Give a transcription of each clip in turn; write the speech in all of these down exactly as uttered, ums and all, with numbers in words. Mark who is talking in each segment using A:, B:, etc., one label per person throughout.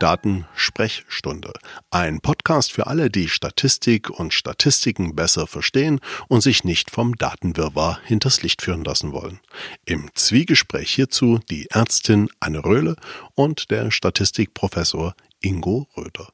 A: Daten-Sprechstunde. Ein Podcast für alle, die Statistik und Statistiken besser verstehen und sich nicht vom Datenwirrwarr hinters Licht führen lassen wollen. Im Zwiegespräch hierzu die Ärztin Anne Röhle und der Statistikprofessor Ingo Röder.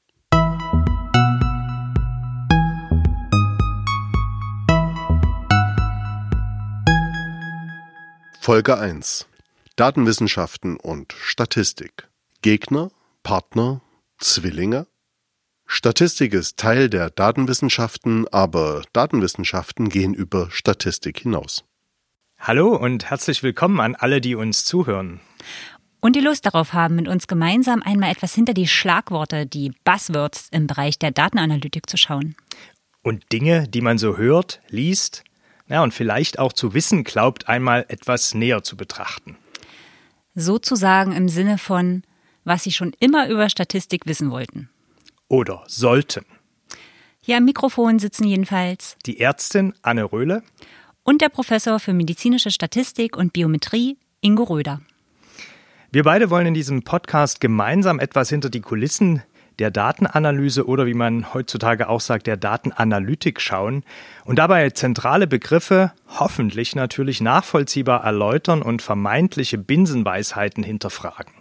A: Folge eins. Datenwissenschaften und Statistik. Gegner, Partner, Zwillinge? Statistik ist Teil der Datenwissenschaften, aber Datenwissenschaften gehen über Statistik hinaus.
B: Hallo und herzlich willkommen an alle, die uns zuhören.
C: Und die Lust darauf haben, mit uns gemeinsam einmal etwas hinter die Schlagworte, die Buzzwords im Bereich der Datenanalytik zu schauen.
B: Und Dinge, die man so hört, liest, ja, und vielleicht auch zu wissen glaubt, einmal etwas näher zu betrachten.
C: Sozusagen im Sinne von, was Sie schon immer über Statistik wissen wollten.
B: Oder sollten.
C: Hier am Mikrofon sitzen jedenfalls
B: Die Ärztin Anne Röhle
C: und der Professor für medizinische Statistik und Biometrie Ingo Röder.
B: Wir beide wollen in diesem Podcast gemeinsam etwas hinter die Kulissen der Datenanalyse oder wie man heutzutage auch sagt, der Datenanalytik schauen und dabei zentrale Begriffe hoffentlich natürlich nachvollziehbar erläutern und vermeintliche Binsenweisheiten hinterfragen.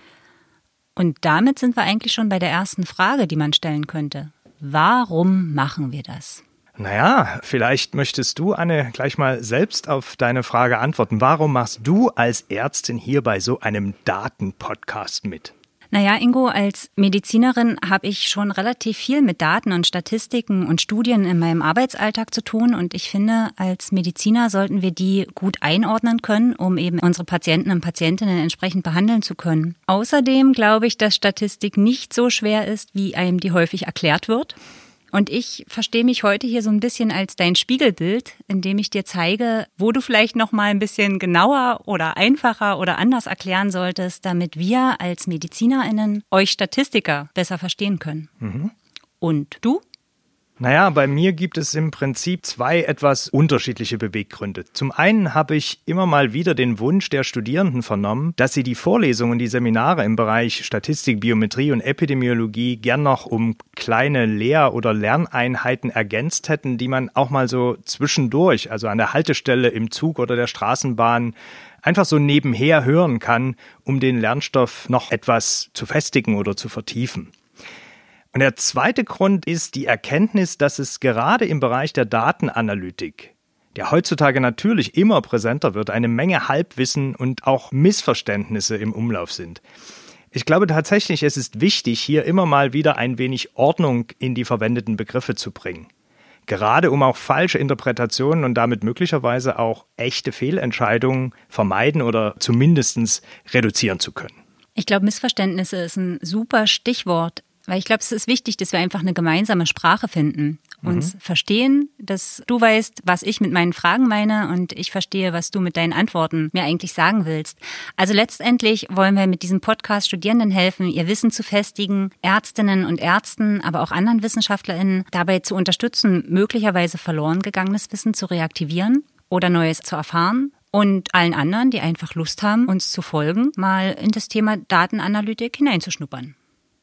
C: Und damit sind wir eigentlich schon bei der ersten Frage, die man stellen könnte. Warum machen wir das?
B: Naja, vielleicht möchtest du, Anne, gleich mal selbst auf deine Frage antworten. Warum machst du als Ärztin hier bei so einem Datenpodcast mit?
C: Naja, Ingo, als Medizinerin habe ich schon relativ viel mit Daten und Statistiken und Studien in meinem Arbeitsalltag zu tun. Und ich finde, als Mediziner sollten wir die gut einordnen können, um eben unsere Patienten und Patientinnen entsprechend behandeln zu können. Außerdem glaube ich, dass Statistik nicht so schwer ist, wie einem die häufig erklärt wird. Und ich verstehe mich heute hier so ein bisschen als dein Spiegelbild, indem ich dir zeige, wo du vielleicht noch mal ein bisschen genauer oder einfacher oder anders erklären solltest, damit wir als MedizinerInnen euch Statistiker besser verstehen können. Mhm. Und du?
B: Naja, bei mir gibt es im Prinzip zwei etwas unterschiedliche Beweggründe. Zum einen habe ich immer mal wieder den Wunsch der Studierenden vernommen, dass sie die Vorlesungen und die Seminare im Bereich Statistik, Biometrie und Epidemiologie gern noch um kleine Lehr- oder Lerneinheiten ergänzt hätten, die man auch mal so zwischendurch, also an der Haltestelle im Zug oder der Straßenbahn, einfach so nebenher hören kann, um den Lernstoff noch etwas zu festigen oder zu vertiefen. Und der zweite Grund ist die Erkenntnis, dass es gerade im Bereich der Datenanalytik, der heutzutage natürlich immer präsenter wird, eine Menge Halbwissen und auch Missverständnisse im Umlauf sind. Ich glaube tatsächlich, es ist wichtig, hier immer mal wieder ein wenig Ordnung in die verwendeten Begriffe zu bringen. Gerade um auch falsche Interpretationen und damit möglicherweise auch echte Fehlentscheidungen vermeiden oder zumindest reduzieren zu können.
C: Ich glaube, Missverständnisse ist ein super Stichwort. Weil ich glaube, es ist wichtig, dass wir einfach eine gemeinsame Sprache finden, uns mhm. verstehen, dass du weißt, was ich mit meinen Fragen meine und ich verstehe, was du mit deinen Antworten mir eigentlich sagen willst. Also letztendlich wollen wir mit diesem Podcast Studierenden helfen, ihr Wissen zu festigen, Ärztinnen und Ärzten, aber auch anderen WissenschaftlerInnen dabei zu unterstützen, möglicherweise verloren gegangenes Wissen zu reaktivieren oder Neues zu erfahren. Und allen anderen, die einfach Lust haben, uns zu folgen, mal in das Thema Datenanalytik hineinzuschnuppern.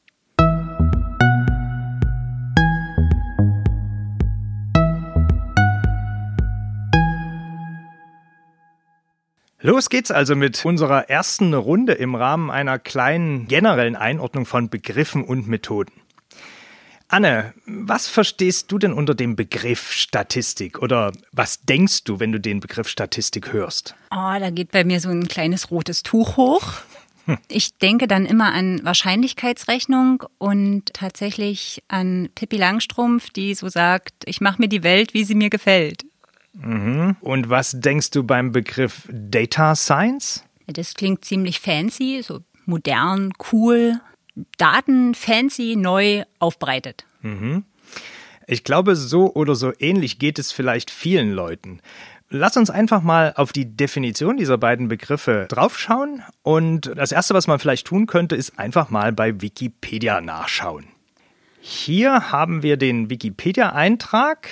B: Los geht's also mit unserer ersten Runde im Rahmen einer kleinen generellen Einordnung von Begriffen und Methoden. Anne, was verstehst du denn unter dem Begriff Statistik oder was denkst du, wenn du den Begriff Statistik hörst?
C: Oh, da geht bei mir so ein kleines rotes Tuch hoch. Ich denke dann immer an Wahrscheinlichkeitsrechnung und tatsächlich an Pippi Langstrumpf, die so sagt, ich mache mir die Welt, wie sie mir gefällt.
B: Mhm. Und was denkst du beim Begriff Data Science?
C: Das klingt ziemlich fancy, so modern, cool, Daten fancy, neu aufbereitet.
B: Mhm. Ich glaube, so oder so ähnlich geht es vielleicht vielen Leuten. Lass uns einfach mal auf die Definition dieser beiden Begriffe draufschauen. Und das Erste, was man vielleicht tun könnte, ist einfach mal bei Wikipedia nachschauen. Hier haben wir den Wikipedia-Eintrag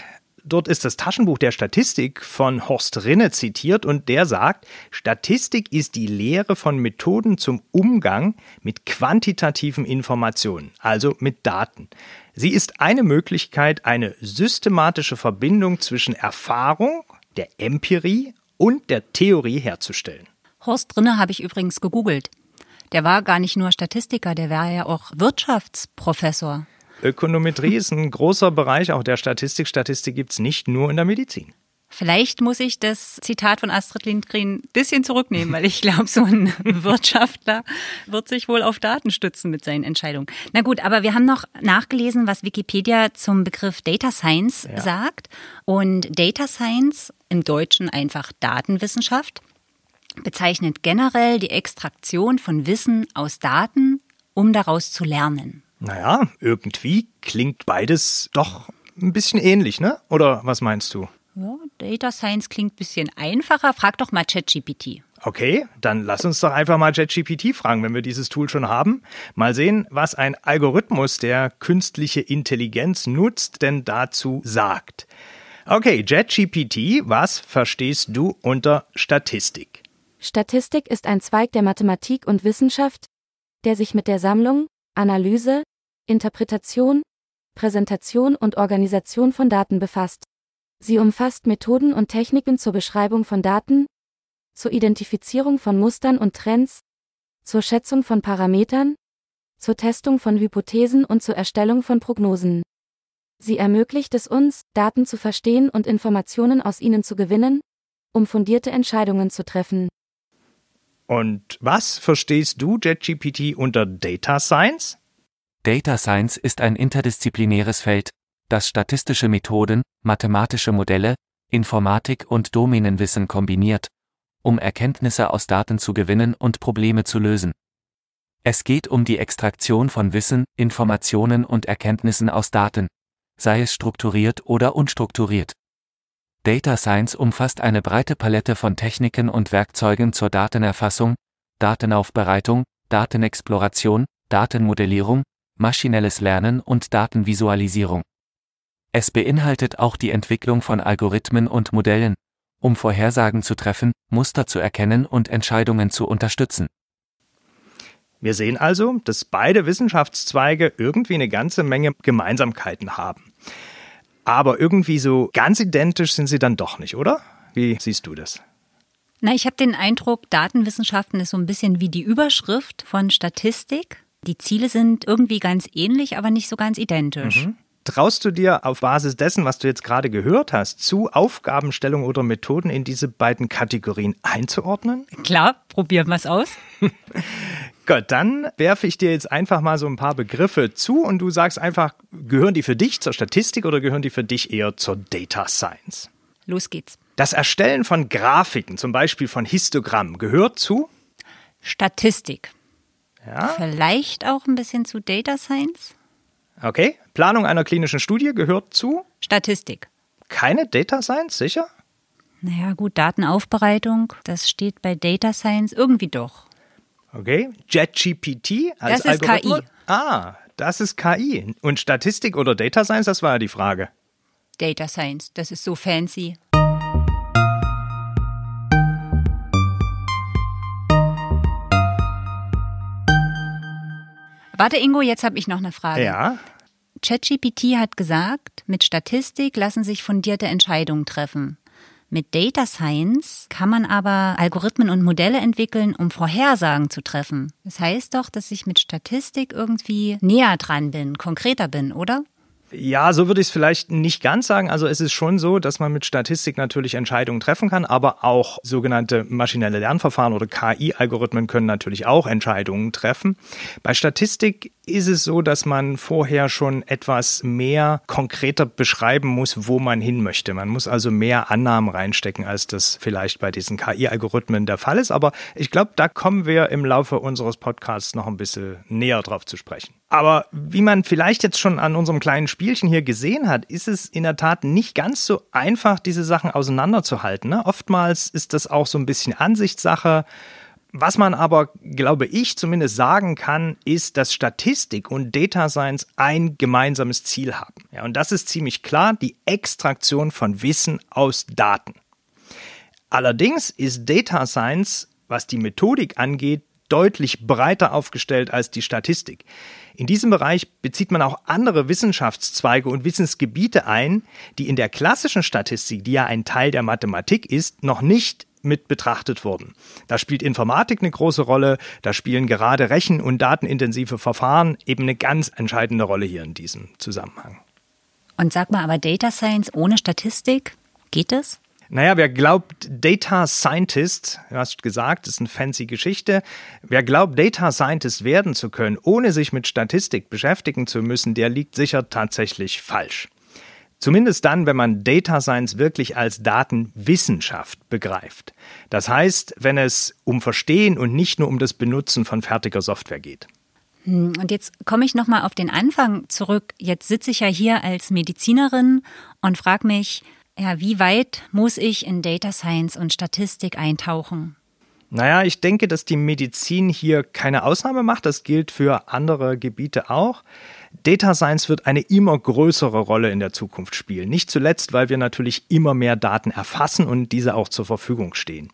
B: dort ist das Taschenbuch der Statistik von Horst Rinne zitiert und der sagt, Statistik ist die Lehre von Methoden zum Umgang mit quantitativen Informationen, also mit Daten. Sie ist eine Möglichkeit, eine systematische Verbindung zwischen Erfahrung, der Empirie und der Theorie herzustellen.
C: Horst Rinne habe ich übrigens gegoogelt. Der war gar nicht nur Statistiker, der war ja auch Wirtschaftsprofessor.
B: Ökonometrie ist ein großer Bereich auch der Statistik. Statistik gibt es nicht nur in der Medizin.
C: Vielleicht muss ich das Zitat von Astrid Lindgren ein bisschen zurücknehmen, weil ich glaube, so ein Wirtschaftler wird sich wohl auf Daten stützen mit seinen Entscheidungen. Na gut, aber wir haben noch nachgelesen, was Wikipedia zum Begriff Data Science ja. sagt. Und Data Science, im Deutschen einfach Datenwissenschaft, bezeichnet generell die Extraktion von Wissen aus Daten, um daraus zu lernen.
B: Naja, irgendwie klingt beides doch ein bisschen ähnlich, ne? Oder was meinst du?
C: Ja, Data Science klingt ein bisschen einfacher. Frag doch mal ChatGPT.
B: Okay, dann lass uns doch einfach mal ChatGPT fragen, wenn wir dieses Tool schon haben. Mal sehen, was ein Algorithmus, der künstliche Intelligenz nutzt, denn dazu sagt. Okay, ChatGPT, was verstehst du unter Statistik?
D: Statistik ist ein Zweig der Mathematik und Wissenschaft, der sich mit der Sammlung, Analyse, Interpretation, Präsentation und Organisation von Daten befasst. Sie umfasst Methoden und Techniken zur Beschreibung von Daten, zur Identifizierung von Mustern und Trends, zur Schätzung von Parametern, zur Testung von Hypothesen und zur Erstellung von Prognosen. Sie ermöglicht es uns, Daten zu verstehen und Informationen aus ihnen zu gewinnen, um fundierte Entscheidungen zu treffen.
B: Und was verstehst du, ChatGPT, unter Data Science?
E: Data Science ist ein interdisziplinäres Feld, das statistische Methoden, mathematische Modelle, Informatik und Domänenwissen kombiniert, um Erkenntnisse aus Daten zu gewinnen und Probleme zu lösen. Es geht um die Extraktion von Wissen, Informationen und Erkenntnissen aus Daten, sei es strukturiert oder unstrukturiert. Data Science umfasst eine breite Palette von Techniken und Werkzeugen zur Datenerfassung, Datenaufbereitung, Datenexploration, Datenmodellierung, maschinelles Lernen und Datenvisualisierung. Es beinhaltet auch die Entwicklung von Algorithmen und Modellen, um Vorhersagen zu treffen, Muster zu erkennen und Entscheidungen zu unterstützen.
B: Wir sehen also, dass beide Wissenschaftszweige irgendwie eine ganze Menge Gemeinsamkeiten haben. Aber irgendwie so ganz identisch sind sie dann doch nicht, oder? Wie siehst du das?
C: Na, ich habe den Eindruck, Datenwissenschaften ist so ein bisschen wie die Überschrift von Statistik. Die Ziele sind irgendwie ganz ähnlich, aber nicht so ganz identisch.
B: Mhm. Traust du dir auf Basis dessen, was du jetzt gerade gehört hast, zu, Aufgabenstellung oder Methoden in diese beiden Kategorien einzuordnen?
C: Klar, probieren wir es aus.
B: Gut, dann werfe ich dir jetzt einfach mal so ein paar Begriffe zu und du sagst einfach, gehören die für dich zur Statistik oder gehören die für dich eher zur Data Science?
C: Los geht's.
B: Das Erstellen von Grafiken, zum Beispiel von Histogrammen, gehört zu?
C: Statistik.
B: Ja.
C: Vielleicht auch ein bisschen zu Data Science?
B: Okay. Planung einer klinischen Studie gehört zu?
C: Statistik.
B: Keine Data Science, sicher?
C: Naja gut, Datenaufbereitung, das steht bei Data Science irgendwie doch.
B: Okay. ChatGPT als
C: Das ist
B: Algorithmus?
C: K I.
B: Ah, das ist K I. Und Statistik oder Data Science, das war ja die Frage.
C: Data Science, das ist so fancy. Warte Ingo, jetzt habe ich noch eine Frage.
B: Ja.
C: ChatGPT hat gesagt, mit Statistik lassen sich fundierte Entscheidungen treffen. Mit Data Science kann man aber Algorithmen und Modelle entwickeln, um Vorhersagen zu treffen. Das heißt doch, dass ich mit Statistik irgendwie näher dran bin, konkreter bin, oder?
B: Ja, so würde ich es vielleicht nicht ganz sagen. Also es ist schon so, dass man mit Statistik natürlich Entscheidungen treffen kann, aber auch sogenannte maschinelle Lernverfahren oder K I-Algorithmen können natürlich auch Entscheidungen treffen. Bei Statistik ist es so, dass man vorher schon etwas mehr konkreter beschreiben muss, wo man hin möchte. Man muss also mehr Annahmen reinstecken, als das vielleicht bei diesen K I-Algorithmen der Fall ist. Aber ich glaube, da kommen wir im Laufe unseres Podcasts noch ein bisschen näher drauf zu sprechen. Aber wie man vielleicht jetzt schon an unserem kleinen Spielchen hier gesehen hat, ist es in der Tat nicht ganz so einfach, diese Sachen auseinanderzuhalten, ne? Oftmals ist das auch so ein bisschen Ansichtssache. Was man aber, glaube ich, zumindest sagen kann, ist, dass Statistik und Data Science ein gemeinsames Ziel haben. Ja, und das ist ziemlich klar, die Extraktion von Wissen aus Daten. Allerdings ist Data Science, was die Methodik angeht, deutlich breiter aufgestellt als die Statistik. In diesem Bereich bezieht man auch andere Wissenschaftszweige und Wissensgebiete ein, die in der klassischen Statistik, die ja ein Teil der Mathematik ist, noch nicht mit betrachtet wurden. Da spielt Informatik eine große Rolle, da spielen gerade rechen- und datenintensive Verfahren eben eine ganz entscheidende Rolle hier in diesem Zusammenhang.
C: Und sag mal, aber Data Science ohne Statistik, geht es?
B: Naja, wer glaubt, Data Scientist, du hast gesagt, das ist eine fancy Geschichte, wer glaubt, Data Scientist werden zu können, ohne sich mit Statistik beschäftigen zu müssen, der liegt sicher tatsächlich falsch. Zumindest dann, wenn man Data Science wirklich als Datenwissenschaft begreift. Das heißt, wenn es um Verstehen und nicht nur um das Benutzen von fertiger Software geht.
C: Und jetzt komme ich nochmal auf den Anfang zurück. Jetzt sitze ich ja hier als Medizinerin und frage mich, ja, wie weit muss ich in Data Science und Statistik eintauchen?
B: Naja, ich denke, dass die Medizin hier keine Ausnahme macht. Das gilt für andere Gebiete auch. Data Science wird eine immer größere Rolle in der Zukunft spielen. Nicht zuletzt, weil wir natürlich immer mehr Daten erfassen und diese auch zur Verfügung stehen.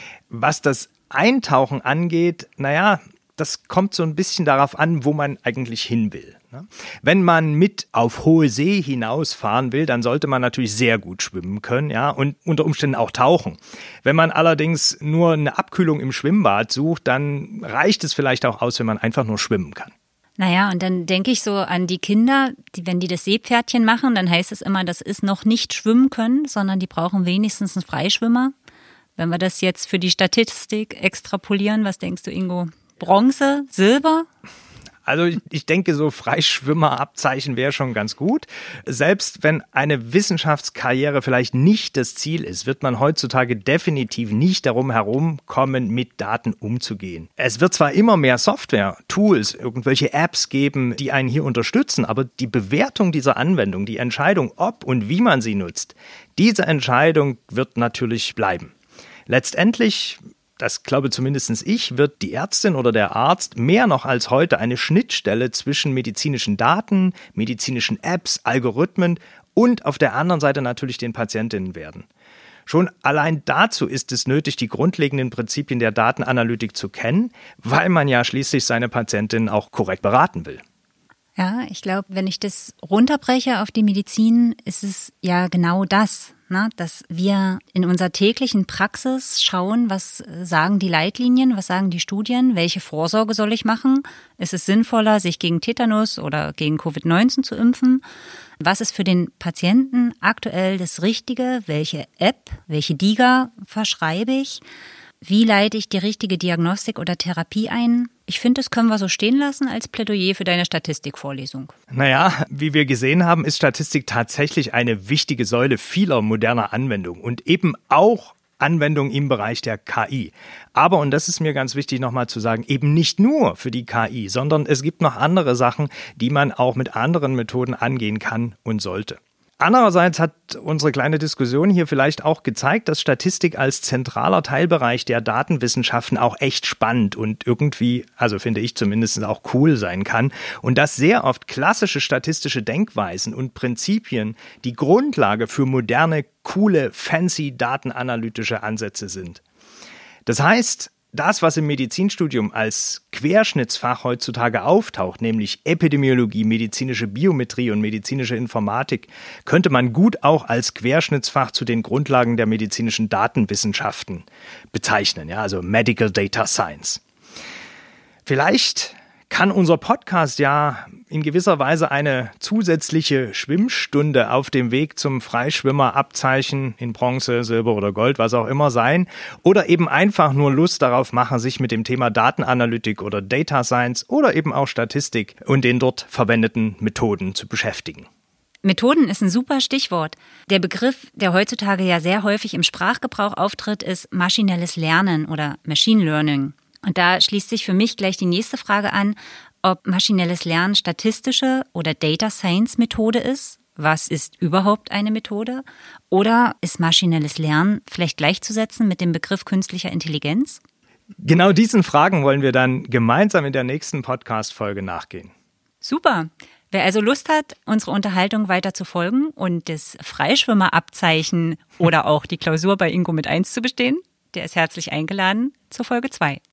B: Was das Eintauchen angeht, naja, das kommt so ein bisschen darauf an, wo man eigentlich hin will. Wenn man mit auf hohe See hinausfahren will, dann sollte man natürlich sehr gut schwimmen können, ja, und unter Umständen auch tauchen. Wenn man allerdings nur eine Abkühlung im Schwimmbad sucht, dann reicht es vielleicht auch aus, wenn man einfach nur schwimmen kann.
C: Naja, und dann denke ich so an die Kinder, die, wenn die das Seepferdchen machen, dann heißt es immer, das ist noch nicht schwimmen können, sondern die brauchen wenigstens einen Freischwimmer. Wenn wir das jetzt für die Statistik extrapolieren, was denkst du, Ingo? Bronze, Silber?
B: Also ich denke, so Freischwimmerabzeichen wäre schon ganz gut. Selbst wenn eine Wissenschaftskarriere vielleicht nicht das Ziel ist, wird man heutzutage definitiv nicht darum herumkommen, mit Daten umzugehen. Es wird zwar immer mehr Software, Tools, irgendwelche Apps geben, die einen hier unterstützen, aber die Bewertung dieser Anwendung, die Entscheidung, ob und wie man sie nutzt, diese Entscheidung wird natürlich bleiben. Letztendlich, das glaube zumindest ich, wird die Ärztin oder der Arzt mehr noch als heute eine Schnittstelle zwischen medizinischen Daten, medizinischen Apps, Algorithmen und auf der anderen Seite natürlich den Patientinnen werden. Schon allein dazu ist es nötig, die grundlegenden Prinzipien der Datenanalytik zu kennen, weil man ja schließlich seine Patientinnen auch korrekt beraten will.
C: Ja, ich glaube, wenn ich das runterbreche auf die Medizin, ist es ja genau das, ne? Dass wir in unserer täglichen Praxis schauen, was sagen die Leitlinien, was sagen die Studien, welche Vorsorge soll ich machen? Ist es sinnvoller, sich gegen Tetanus oder gegen Covid neunzehn zu impfen? Was ist für den Patienten aktuell das Richtige? Welche App, welche DIGA verschreibe ich? Wie leite ich die richtige Diagnostik oder Therapie ein? Ich finde, das können wir so stehen lassen als Plädoyer für deine Statistikvorlesung.
B: Naja, wie wir gesehen haben, ist Statistik tatsächlich eine wichtige Säule vieler moderner Anwendungen und eben auch Anwendungen im Bereich der K I. Aber, und das ist mir ganz wichtig nochmal zu sagen, eben nicht nur für die K I, sondern es gibt noch andere Sachen, die man auch mit anderen Methoden angehen kann und sollte. Andererseits hat unsere kleine Diskussion hier vielleicht auch gezeigt, dass Statistik als zentraler Teilbereich der Datenwissenschaften auch echt spannend und irgendwie, also finde ich zumindest auch cool sein kann und dass sehr oft klassische statistische Denkweisen und Prinzipien die Grundlage für moderne, coole, fancy datenanalytische Ansätze sind. Das heißt, das, was im Medizinstudium als Querschnittsfach heutzutage auftaucht, nämlich Epidemiologie, medizinische Biometrie und medizinische Informatik, könnte man gut auch als Querschnittsfach zu den Grundlagen der medizinischen Datenwissenschaften bezeichnen, ja, also Medical Data Science. Vielleicht kann unser Podcast ja in gewisser Weise eine zusätzliche Schwimmstunde auf dem Weg zum Freischwimmerabzeichen in Bronze, Silber oder Gold, was auch immer sein, oder eben einfach nur Lust darauf machen, sich mit dem Thema Datenanalytik oder Data Science oder eben auch Statistik und den dort verwendeten Methoden zu beschäftigen.
C: Methoden ist ein super Stichwort. Der Begriff, der heutzutage ja sehr häufig im Sprachgebrauch auftritt, ist maschinelles Lernen oder Machine Learning. Und da schließt sich für mich gleich die nächste Frage an, ob maschinelles Lernen statistische oder Data Science Methode ist. Was ist überhaupt eine Methode? Oder ist maschinelles Lernen vielleicht gleichzusetzen mit dem Begriff künstlicher Intelligenz?
B: Genau diesen Fragen wollen wir dann gemeinsam in der nächsten Podcast-Folge nachgehen.
C: Super. Wer also Lust hat, unsere Unterhaltung weiter zu folgen und das Freischwimmerabzeichen oder auch die Klausur bei Ingo mit eins zu bestehen, der ist herzlich eingeladen zur Folge zwei.